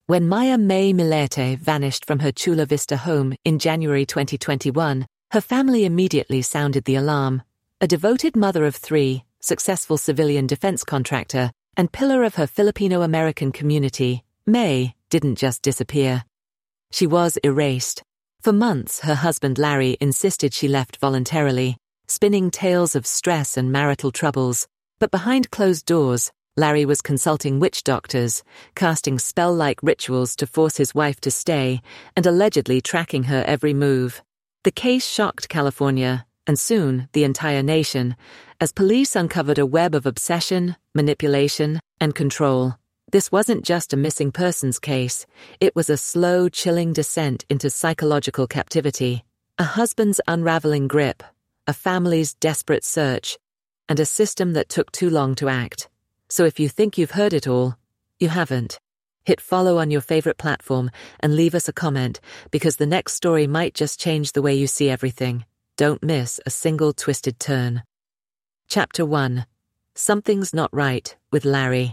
When Maya May Milete vanished from her Chula Vista home in January 2021, her family immediately sounded the alarm. A devoted mother of 3, successful civilian defense contractor, and pillar of her Filipino-American community, May didn't just disappear. She was erased. For months, her husband Larry insisted she left voluntarily, spinning tales of stress and marital troubles. But behind closed doors, Larry was consulting witch doctors, casting spell-like rituals to force his wife to stay, and allegedly tracking her every move. The case shocked California, and soon the entire nation, as police uncovered a web of obsession, manipulation, and control. This wasn't just a missing persons case, it was a slow, chilling descent into psychological captivity, a husband's unraveling grip, a family's desperate search, and a system that took too long to act. So if you think you've heard it all, you haven't. Hit follow on your favorite platform and leave us a comment, because the next story might just change the way you see everything. Don't miss a single twisted turn. Chapter 1. Something's Not Right with Larry.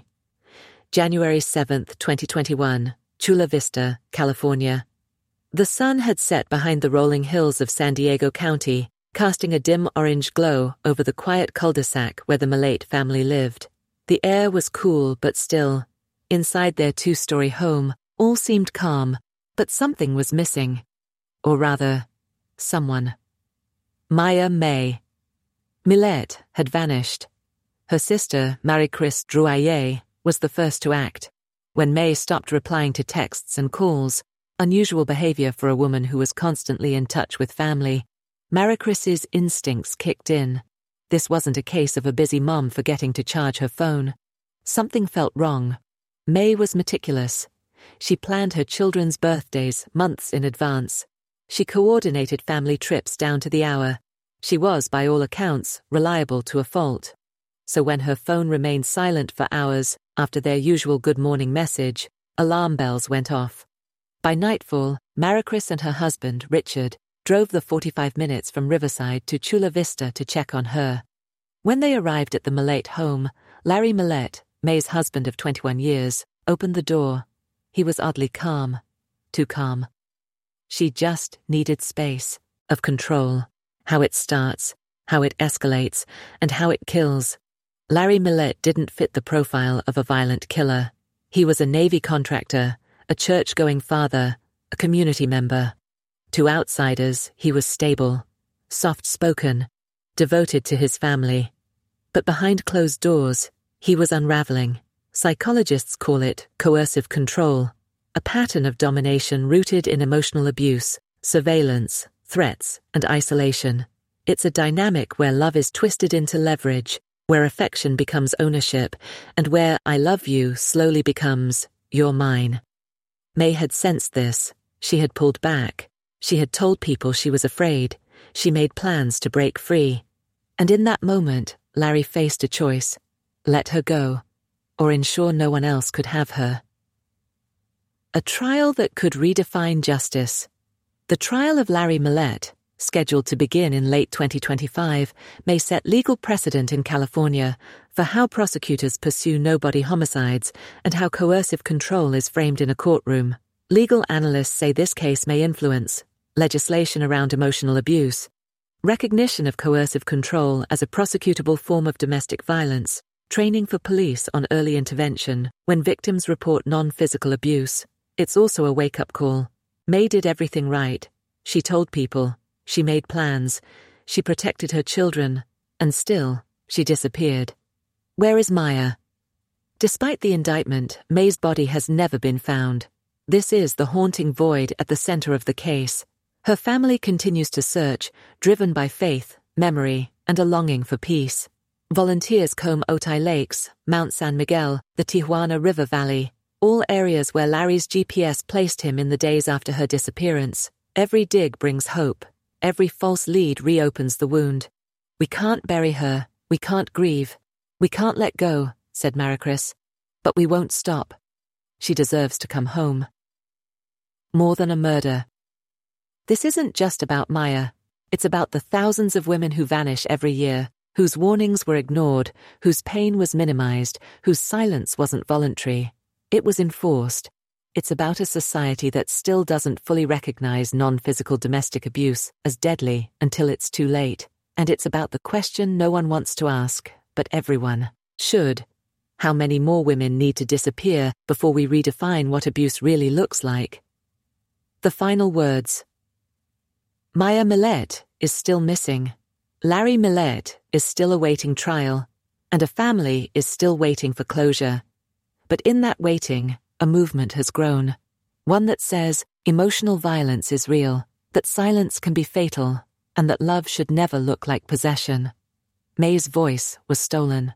January 7th, 2021, Chula Vista, California. The sun had set behind the rolling hills of San Diego County, casting a dim orange glow over the quiet cul-de-sac where the Milete family lived. The air was cool but still. Inside their 2-story home, all seemed calm, but something was missing. Or rather, someone. Maya May Milete had vanished. Her sister, Marie-Chris Drouaillet, was the first to act. When May stopped replying to texts and calls, unusual behavior for a woman who was constantly in touch with family, Marie-Chris's instincts kicked in. This wasn't a case of a busy mom forgetting to charge her phone. Something felt wrong. May was meticulous. She planned her children's birthdays months in advance. She coordinated family trips down to the hour. She was, by all accounts, reliable to a fault. So when her phone remained silent for hours after their usual good morning message, alarm bells went off. By nightfall, Marie-Chris and her husband, Richard, drove the 45 minutes from Riverside to Chula Vista to check on her. When they arrived at the Milete home, Larry Milete, May's husband of 21 years, opened the door. He was oddly calm. Too calm. She just needed space, of control. How it starts, how it escalates, and how it kills. Larry Milete didn't fit the profile of a violent killer. He was a Navy contractor, a church-going father, a community member. To outsiders, he was stable, soft-spoken, devoted to his family. But behind closed doors, he was unraveling. Psychologists call it coercive control, a pattern of domination rooted in emotional abuse, surveillance, threats, and isolation. It's a dynamic where love is twisted into leverage, where affection becomes ownership, and where I love you slowly becomes you're mine. May had sensed this. She had pulled back. She had told people she was afraid. She made plans to break free. And in that moment, Larry faced a choice. Let her go, or ensure no one else could have her. A trial that could redefine justice. The trial of Larry Milete, scheduled to begin in late 2025, may set legal precedent in California for how prosecutors pursue nobody homicides and how coercive control is framed in a courtroom. Legal analysts say this case may influence legislation around emotional abuse, recognition of coercive control as a prosecutable form of domestic violence, training for police on early intervention when victims report non-physical abuse. It's also a wake-up call. May did everything right. She told people. She made plans. She protected her children. And still, she disappeared. Where is Maya? Despite the indictment, May's body has never been found. This is the haunting void at the center of the case. Her family continues to search, driven by faith, memory, and a longing for peace. Volunteers comb Otay Lakes, Mount San Miguel, the Tijuana River Valley, all areas where Larry's GPS placed him in the days after her disappearance. Every dig brings hope. Every false lead reopens the wound. We can't bury her. We can't grieve. We can't let go, said Marie-Chris. But we won't stop. She deserves to come home. More than a murder. This isn't just about Maya. It's about the thousands of women who vanish every year, whose warnings were ignored, whose pain was minimized, whose silence wasn't voluntary. It was enforced. It's about a society that still doesn't fully recognize non-physical domestic abuse as deadly until it's too late. And it's about the question no one wants to ask, but everyone should. How many more women need to disappear before we redefine what abuse really looks like? The final words. Maya Millett is still missing. Larry Millett is still awaiting trial, and a family is still waiting for closure. But in that waiting, a movement has grown. One that says emotional violence is real, that silence can be fatal, and that love should never look like possession. May's voice was stolen.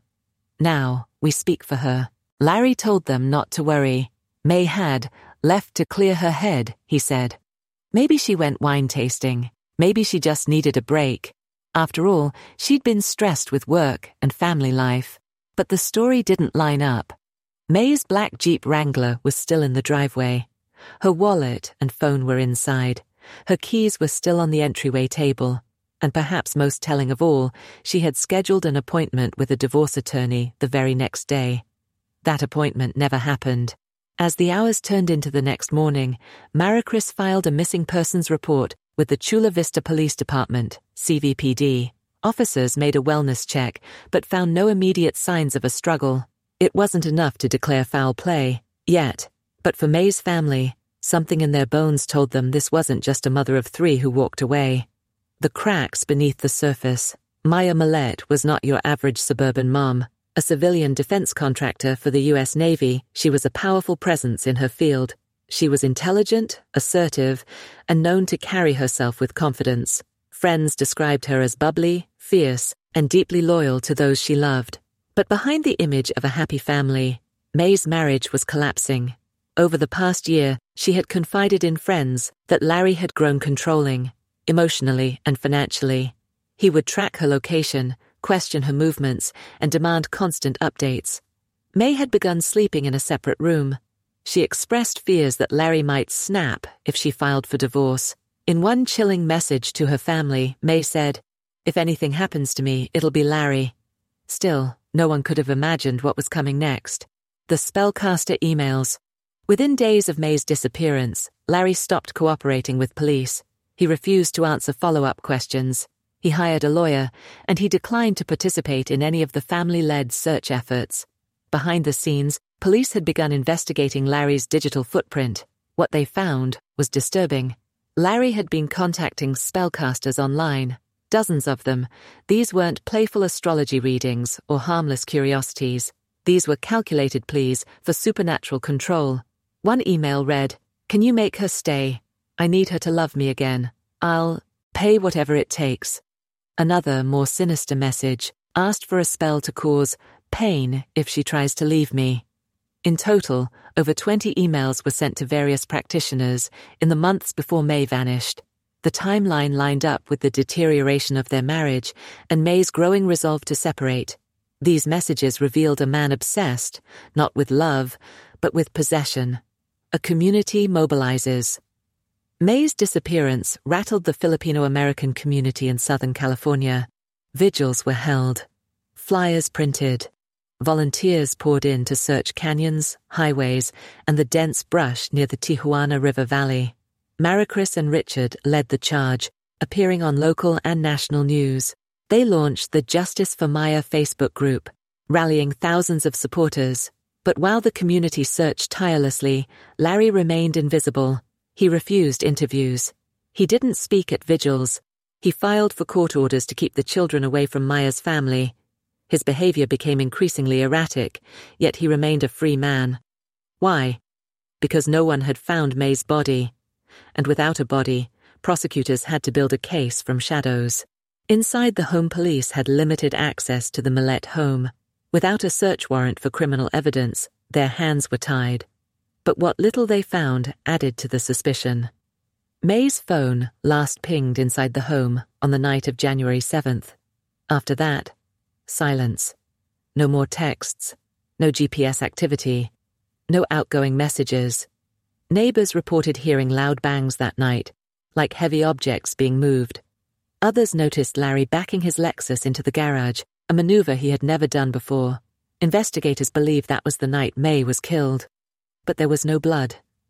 Now we speak for her. Larry told them not to worry. May had left to clear her head, he said. Maybe she went wine tasting. Maybe she just needed a break. After all, she'd been stressed with work and family life. But the story didn't line up. May's black Jeep Wrangler was still in the driveway. Her wallet and phone were inside. Her keys were still on the entryway table. And perhaps most telling of all, she had scheduled an appointment with a divorce attorney the very next day. That appointment never happened. As the hours turned into the next morning, Maricris filed a missing persons report with the Chula Vista Police Department, CVPD. Officers made a wellness check, but found no immediate signs of a struggle. It wasn't enough to declare foul play, yet. But for May's family, something in their bones told them this wasn't just a mother of three who walked away. The cracks beneath the surface. Maya Millett was not your average suburban mom. A civilian defense contractor for the U.S. Navy, she was a powerful presence in her field. She was intelligent, assertive, and known to carry herself with confidence. Friends described her as bubbly, fierce, and deeply loyal to those she loved. But behind the image of a happy family, May's marriage was collapsing. Over the past year, she had confided in friends that Larry had grown controlling, emotionally and financially. He would track her location, question her movements, and demand constant updates. May had begun sleeping in a separate room. She expressed fears that Larry might snap if she filed for divorce. In one chilling message to her family, May said, "If anything happens to me, it'll be Larry." Still, no one could have imagined what was coming next. The spellcaster emails. Within days of May's disappearance, Larry stopped cooperating with police. He refused to answer follow-up questions. He hired a lawyer, and he declined to participate in any of the family-led search efforts. Behind the scenes, police had begun investigating Larry's digital footprint. What they found was disturbing. Larry had been contacting spellcasters online, dozens of them. These weren't playful astrology readings or harmless curiosities. These were calculated pleas for supernatural control. One email read, "Can you make her stay? I need her to love me again. I'll pay whatever it takes." Another, more sinister message asked for a spell to cause pain if she tries to leave me. In total, over 20 emails were sent to various practitioners in the months before May vanished. The timeline lined up with the deterioration of their marriage and May's growing resolve to separate. These messages revealed a man obsessed, not with love, but with possession. A community mobilizes. May's disappearance rattled the Filipino-American community in Southern California. Vigils were held. Flyers printed. Volunteers poured in to search canyons, highways, and the dense brush near the Tijuana River Valley. Maricris and Richard led the charge, appearing on local and national news. They launched the Justice for Maya Facebook group, rallying thousands of supporters. But while the community searched tirelessly, Larry remained invisible. He refused interviews. He didn't speak at vigils. He filed for court orders to keep the children away from Maya's family. His behavior became increasingly erratic, yet he remained a free man. Why? Because no one had found May's body. And without a body, prosecutors had to build a case from shadows. Inside, the home police had limited access to the Millett home. Without a search warrant for criminal evidence, their hands were tied. But what little they found added to the suspicion. May's phone last pinged inside the home on the night of January 7th. After that, silence. No more texts. No GPS activity. No outgoing messages. Neighbors reported hearing loud bangs that night, like heavy objects being moved. Others noticed Larry backing his Lexus into the garage, a maneuver he had never done before. Investigators believed that was the night May was killed. But there was no blood.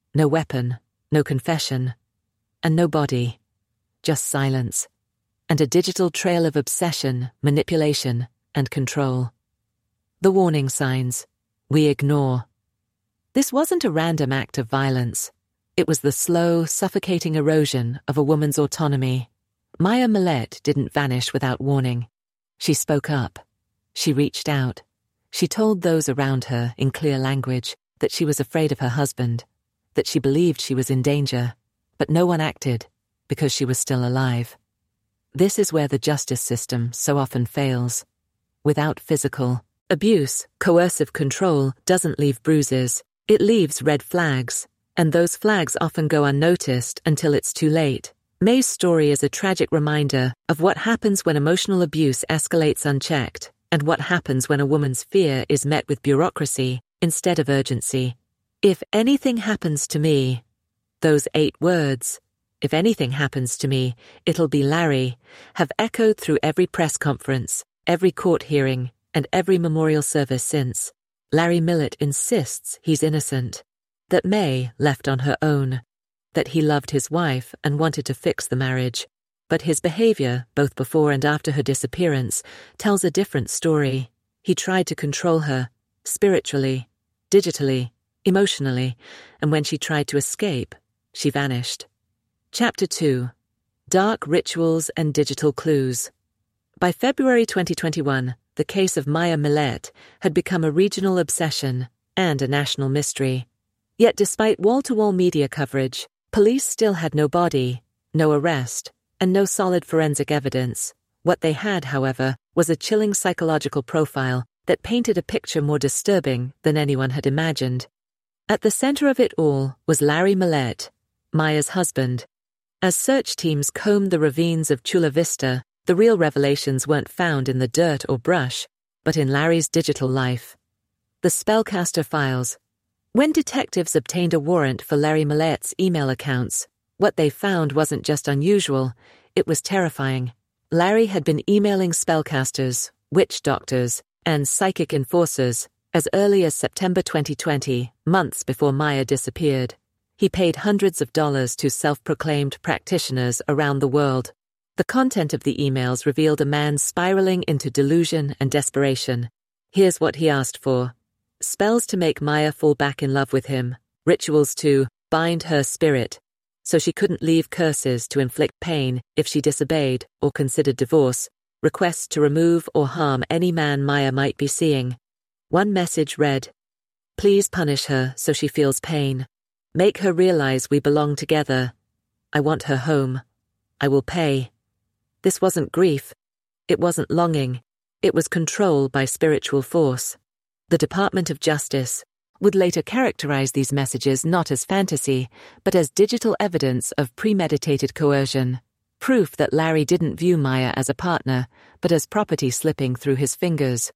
No weapon, no confession, and no body. Just silence, and a digital trail of obsession, manipulation, and control. The warning signs. We ignore. This wasn't a random act of violence. It was the slow, suffocating erosion of a woman's autonomy. Maya Millette didn't vanish without warning. She spoke up. She reached out. She told those around her in clear language that she was afraid of her husband, that she believed she was in danger, but no one acted because she was still alive. This is where the justice system so often fails. Without physical abuse, coercive control doesn't leave bruises. It leaves red flags, and those flags often go unnoticed until it's too late. May's story is a tragic reminder of what happens when emotional abuse escalates unchecked, and what happens when a woman's fear is met with bureaucracy instead of urgency. If anything happens to me, those 8 words, if anything happens to me, it'll be Larry, have echoed through every press conference, every court hearing, and every memorial service since. Larry Millett insists he's innocent, that May left on her own, that he loved his wife and wanted to fix the marriage. But his behavior, both before and after her disappearance, tells a different story. He tried to control her, spiritually, digitally, emotionally, and when she tried to escape, she vanished. Chapter 2. Dark Rituals and Digital Clues. By February 2021, the case of Maya Millette had become a regional obsession and a national mystery. Yet despite wall-to-wall media coverage, police still had no body, no arrest, and no solid forensic evidence. What they had, however, was a chilling psychological profile that painted a picture more disturbing than anyone had imagined. At the center of it all was Larry Millette, Maya's husband. As search teams combed the ravines of Chula Vista, the real revelations weren't found in the dirt or brush, but in Larry's digital life. The Spellcaster Files. When detectives obtained a warrant for Larry Millette's email accounts, what they found wasn't just unusual, it was terrifying. Larry had been emailing spellcasters, witch doctors, and psychic enforcers as early as September 2020, months before Maya disappeared. He paid hundreds of dollars to self-proclaimed practitioners around the world. The content of the emails revealed a man spiraling into delusion and desperation. Here's what he asked for: spells to make Maya fall back in love with him, rituals to bind her spirit, so she couldn't leave, curses to inflict pain if she disobeyed or considered divorce, requests to remove or harm any man Maya might be seeing. One message read, "Please punish her so she feels pain. Make her realize we belong together. I want her home. I will pay." This wasn't grief. It wasn't longing. It was control by spiritual force. The Department of Justice would later characterize these messages not as fantasy, but as digital evidence of premeditated coercion, proof that Larry didn't view Maya as a partner, but as property slipping through his fingers.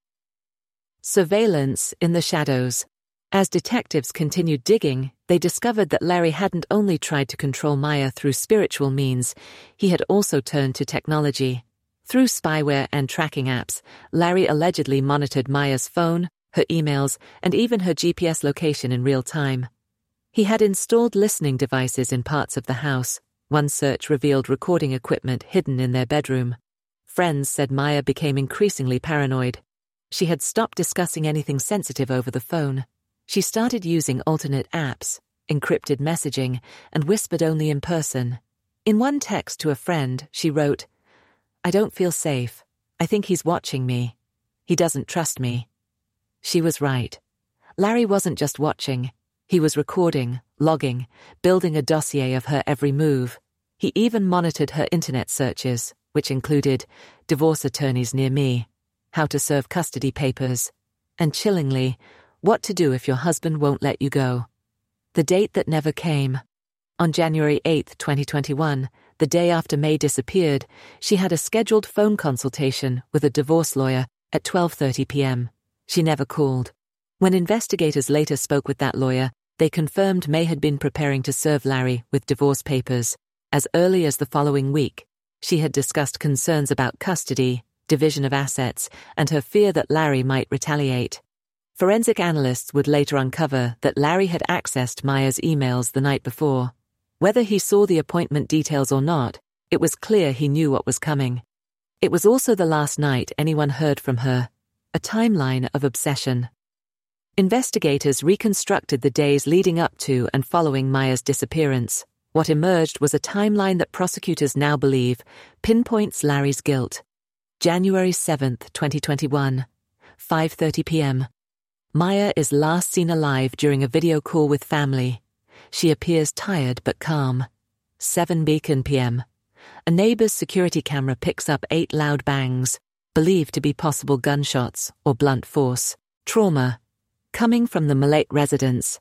Surveillance in the shadows. As detectives continued digging, they discovered that Larry hadn't only tried to control Maya through spiritual means, he had also turned to technology. Through spyware and tracking apps, Larry allegedly monitored Maya's phone, her emails, and even her GPS location in real time. He had installed listening devices in parts of the house. One search revealed recording equipment hidden in their bedroom. Friends said Maya became increasingly paranoid. She had stopped discussing anything sensitive over the phone. She started using alternate apps, encrypted messaging, and whispered only in person. In one text to a friend, she wrote, "I don't feel safe. I think he's watching me. He doesn't trust me." She was right. Larry wasn't just watching. He was recording, logging, building a dossier of her every move. He even monitored her internet searches, which included divorce attorneys near me, how to serve custody papers, and chillingly, what to do if your husband won't let you go. The date that never came. On January 8, 2021, the day after May disappeared, she had a scheduled phone consultation with a divorce lawyer at 12:30 p.m. She never called. When investigators later spoke with that lawyer, they confirmed May had been preparing to serve Larry with divorce papers. As early as the following week, she had discussed concerns about custody, division of assets, and her fear that Larry might retaliate. Forensic analysts would later uncover that Larry had accessed Maya's emails the night before. Whether he saw the appointment details or not, it was clear he knew what was coming. It was also the last night anyone heard from her, a timeline of obsession. Investigators reconstructed the days leading up to and following Maya's disappearance. What emerged was a timeline that prosecutors now believe pinpoints Larry's guilt. January 7, 2021, 5:30 p.m. Maya is last seen alive during a video call with family. She appears tired but calm. 7 p.m. A neighbor's security camera picks up 8 loud bangs, believed to be possible gunshots or blunt force trauma, coming from the Malate residence.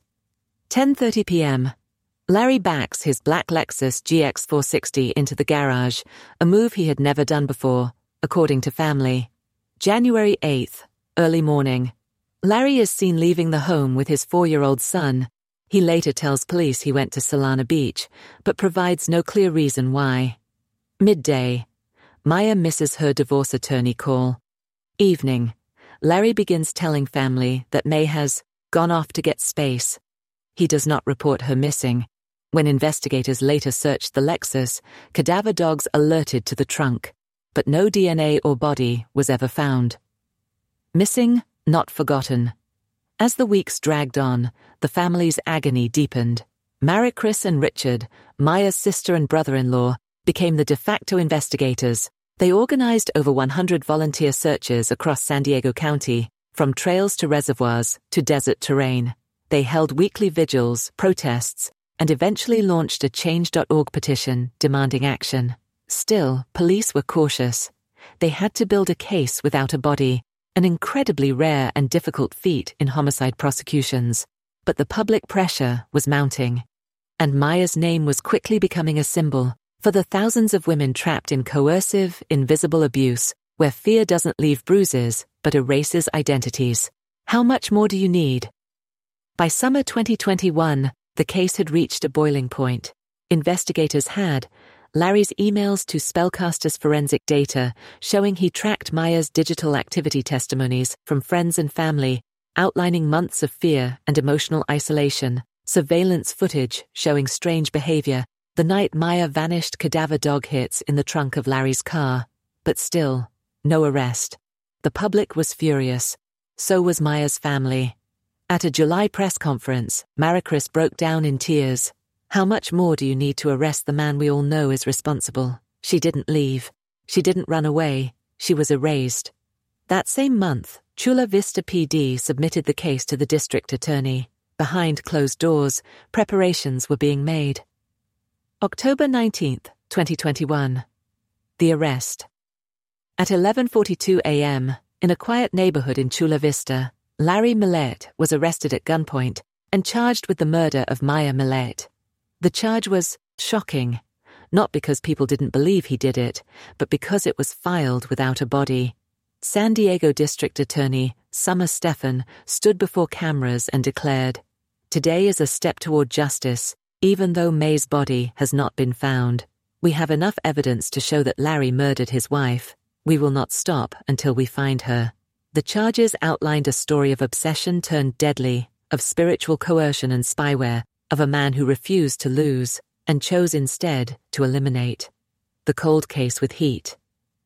10:30 p.m. Larry backs his black Lexus GX460 into the garage, a move he had never done before, according to family. January 8th, early morning. Larry is seen leaving the home with his 4-year-old son. He later tells police he went to Solana Beach, but provides no clear reason why. Midday. Maya misses her divorce attorney call. Evening. Larry begins telling family that May has gone off to get space. He does not report her missing. When investigators later searched the Lexus, cadaver dogs alerted to the trunk, but no DNA or body was ever found. Missing, not forgotten. As the weeks dragged on, the family's agony deepened. Marie-Chris and Richard, Maya's sister and brother-in-law, became the de facto investigators. They organized over 100 volunteer searches across San Diego County, from trails to reservoirs to desert terrain. They held weekly vigils, protests, and eventually launched a Change.org petition demanding action. Still, police were cautious. They had to build a case without a body, an incredibly rare and difficult feat in homicide prosecutions. But the public pressure was mounting, and Maya's name was quickly becoming a symbol for the thousands of women trapped in coercive, invisible abuse, where fear doesn't leave bruises but erases identities. How much more do you need? By summer 2021, the case had reached a boiling point. Investigators had Larry's emails to Spellcaster's forensic data showing he tracked Maya's digital activity testimonies from friends and family, outlining months of fear and emotional isolation, surveillance footage showing strange behavior, the night Maya vanished, cadaver dog hits in the trunk of Larry's car. But still, no arrest. The public was furious. So was Maya's family. At a July press conference, Marie-Chris broke down in tears. How much more do you need to arrest the man we all know is responsible? She didn't leave. She didn't run away. She was erased. That same month, Chula Vista PD submitted the case to the district attorney. Behind closed doors, preparations were being made. October 19th, 2021. The arrest. At 11:42 a.m., in a quiet neighborhood in Chula Vista, Larry Millett was arrested at gunpoint and charged with the murder of Maya Millett. The charge was shocking, not because people didn't believe he did it, but because it was filed without a body. San Diego District Attorney Summer Stephan stood before cameras and declared, "Today is a step toward justice, even though May's body has not been found. We have enough evidence to show that Larry murdered his wife. We will not stop until we find her." The charges outlined a story of obsession turned deadly, of spiritual coercion and spyware, of a man who refused to lose and chose instead to eliminate. The cold case with heat.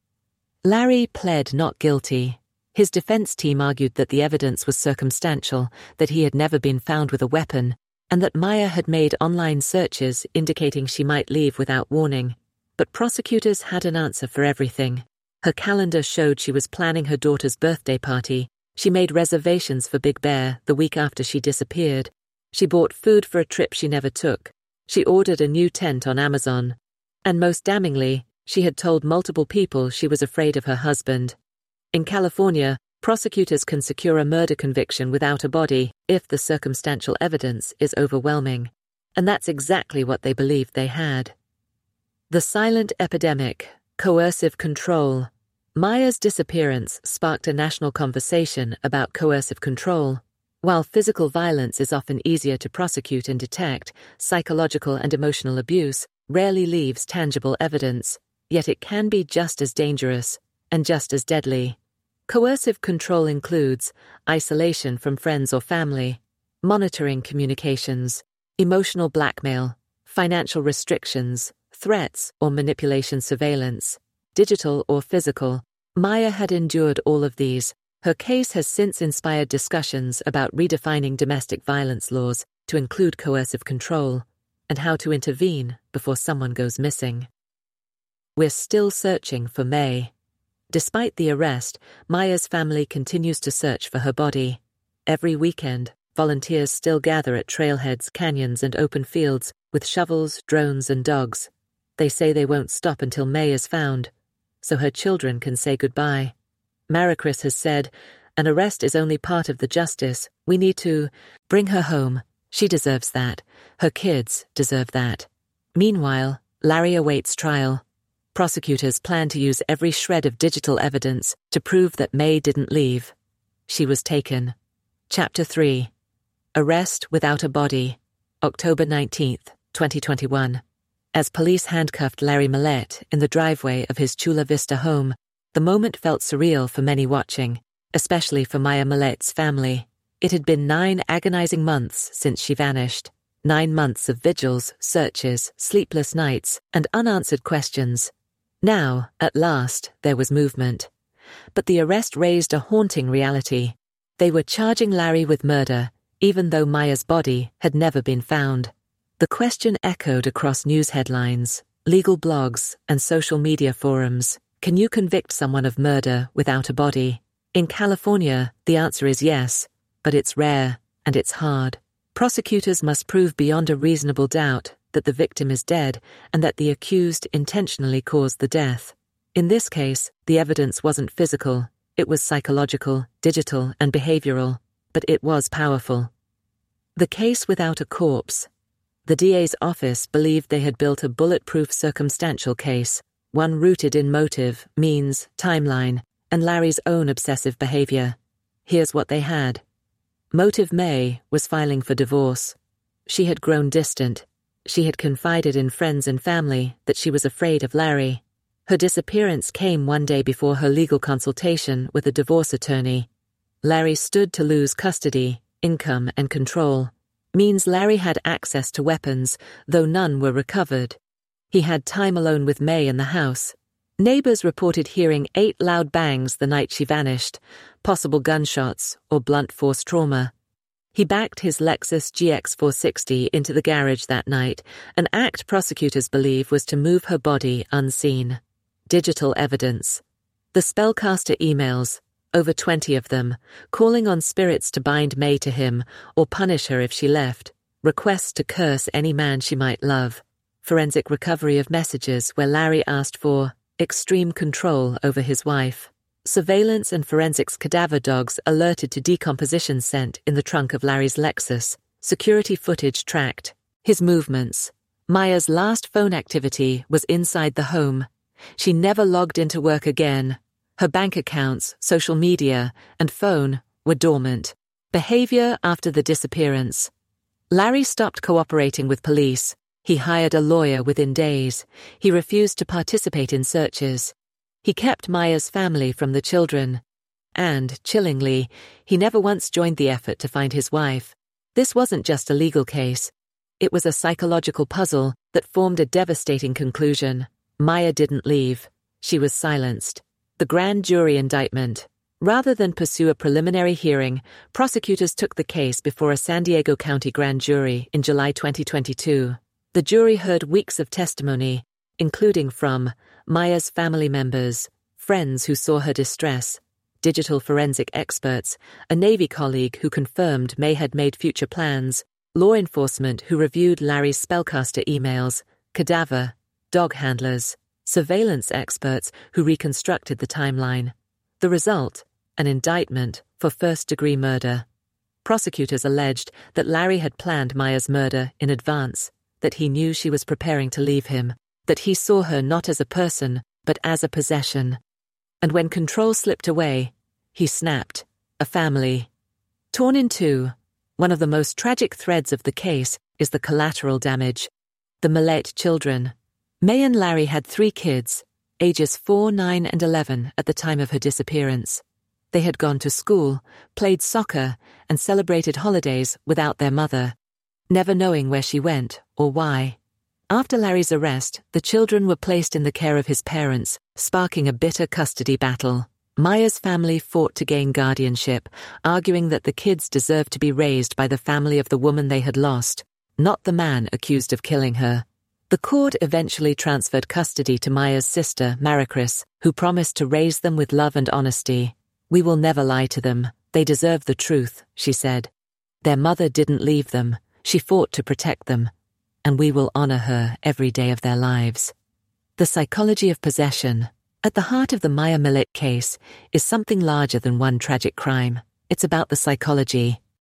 Larry pled not guilty. His defense team argued that the evidence was circumstantial, that he had never been found with a weapon, and that Maya had made online searches indicating she might leave without warning. But prosecutors had an answer for everything. Her calendar showed she was planning her daughter's birthday party. She made reservations for Big Bear the week after she disappeared. She bought food for a trip she never took. She ordered a new tent on Amazon. And most damningly, she had told multiple people she was afraid of her husband. In California, prosecutors can secure a murder conviction without a body if the circumstantial evidence is overwhelming. And that's exactly what they believed they had. The silent epidemic, coercive control. Maya's disappearance sparked a national conversation about coercive control. While physical violence is often easier to prosecute and detect, psychological and emotional abuse rarely leaves tangible evidence, yet it can be just as dangerous and just as deadly. Coercive control includes isolation from friends or family, monitoring communications, emotional blackmail, financial restrictions, threats or manipulation surveillance, digital or physical. Maya had endured all of these. Her case has since inspired discussions about redefining domestic violence laws to include coercive control and how to intervene before someone goes missing. We're still searching for May. Despite the arrest, Maya's family continues to search for her body. Every weekend, volunteers still gather at trailheads, canyons, and open fields with shovels, drones, and dogs. They say they won't stop until May is found, so her children can say goodbye. Maricris has said, "An arrest is only part of the justice. We need to bring her home. She deserves that. Her kids deserve that." Meanwhile, Larry awaits trial. Prosecutors plan to use every shred of digital evidence to prove that May didn't leave. She was taken. Chapter 3. Arrest without a body. October 19th, 2021. As police handcuffed Larry Millett in the driveway of his Chula Vista home, the moment felt surreal for many watching, especially for Maya Millett's family. It had been 9 agonizing months since she vanished. 9 months of vigils, searches, sleepless nights, and unanswered questions. Now, at last, there was movement. But the arrest raised a haunting reality. They were charging Larry with murder, even though Maya's body had never been found. The question echoed across news headlines, legal blogs, and social media forums. Can you convict someone of murder without a body? In California, the answer is yes, but it's rare, and it's hard. Prosecutors must prove beyond a reasonable doubt that the victim is dead and that the accused intentionally caused the death. In this case, the evidence wasn't physical, it was psychological, digital, and behavioral, but it was powerful. The case without a corpse. The DA's office believed they had built a bulletproof circumstantial case, one rooted in motive, means, timeline, and Larry's own obsessive behavior. Here's what they had. Motive May was filing for divorce. She had grown distant. She had confided in friends and family that she was afraid of Larry. Her disappearance came one day before her legal consultation with a divorce attorney. Larry stood to lose custody, income, and control. Means Larry had access to weapons, though none were recovered. He had time alone with May in the house. Neighbors reported hearing 8 loud bangs the night she vanished, possible gunshots or blunt force trauma. He backed his Lexus GX 460 into the garage that night, an act prosecutors believe was to move her body unseen. Digital evidence. The spellcaster emails, over 20 of them, calling on spirits to bind May to him or punish her if she left, requests to curse any man she might love. Forensic recovery of messages where Larry asked for extreme control over his wife. Surveillance and forensics cadaver dogs alerted to decomposition scent in the trunk of Larry's Lexus. Security footage tracked his movements. Maya's last phone activity was inside the home. She never logged into work again. Her bank accounts, social media, and phone were dormant. Behavior after the disappearance. Larry stopped cooperating with police. He hired a lawyer within days. He refused to participate in searches. He kept Maya's family from the children. And, chillingly, he never once joined the effort to find his wife. This wasn't just a legal case. It was a psychological puzzle that formed a devastating conclusion. Maya didn't leave. She was silenced. The grand jury indictment. Rather than pursue a preliminary hearing, prosecutors took the case before a San Diego County grand jury in July 2022. The jury heard weeks of testimony, including from Maya's family members, friends who saw her distress, digital forensic experts, a Navy colleague who confirmed May had made future plans, law enforcement who reviewed Larry's spellcaster emails, cadaver, dog handlers, surveillance experts who reconstructed the timeline. The result, an indictment for first-degree murder. Prosecutors alleged that Larry had planned Maya's murder in advance, that he knew she was preparing to leave him, that he saw her not as a person, but as a possession. And when control slipped away, he snapped. A family. Torn in two, one of the most tragic threads of the case is the collateral damage. The Millett children. May and Larry had 3 kids, ages 4, 9, and 11 at the time of her disappearance. They had gone to school, played soccer, and celebrated holidays without their mother, never knowing where she went or why. After Larry's arrest, the children were placed in the care of his parents, sparking a bitter custody battle. Maya's family fought to gain guardianship, arguing that the kids deserved to be raised by the family of the woman they had lost, not the man accused of killing her. The court eventually transferred custody to Maya's sister, Maricris, who promised to raise them with love and honesty. "We will never lie to them. They deserve the truth," she said. "Their mother didn't leave them. She fought to protect them. And we will honor her every day of their lives." The psychology of possession. At the heart of the Maya Millet case is something larger than one tragic crime. It's about the psychology.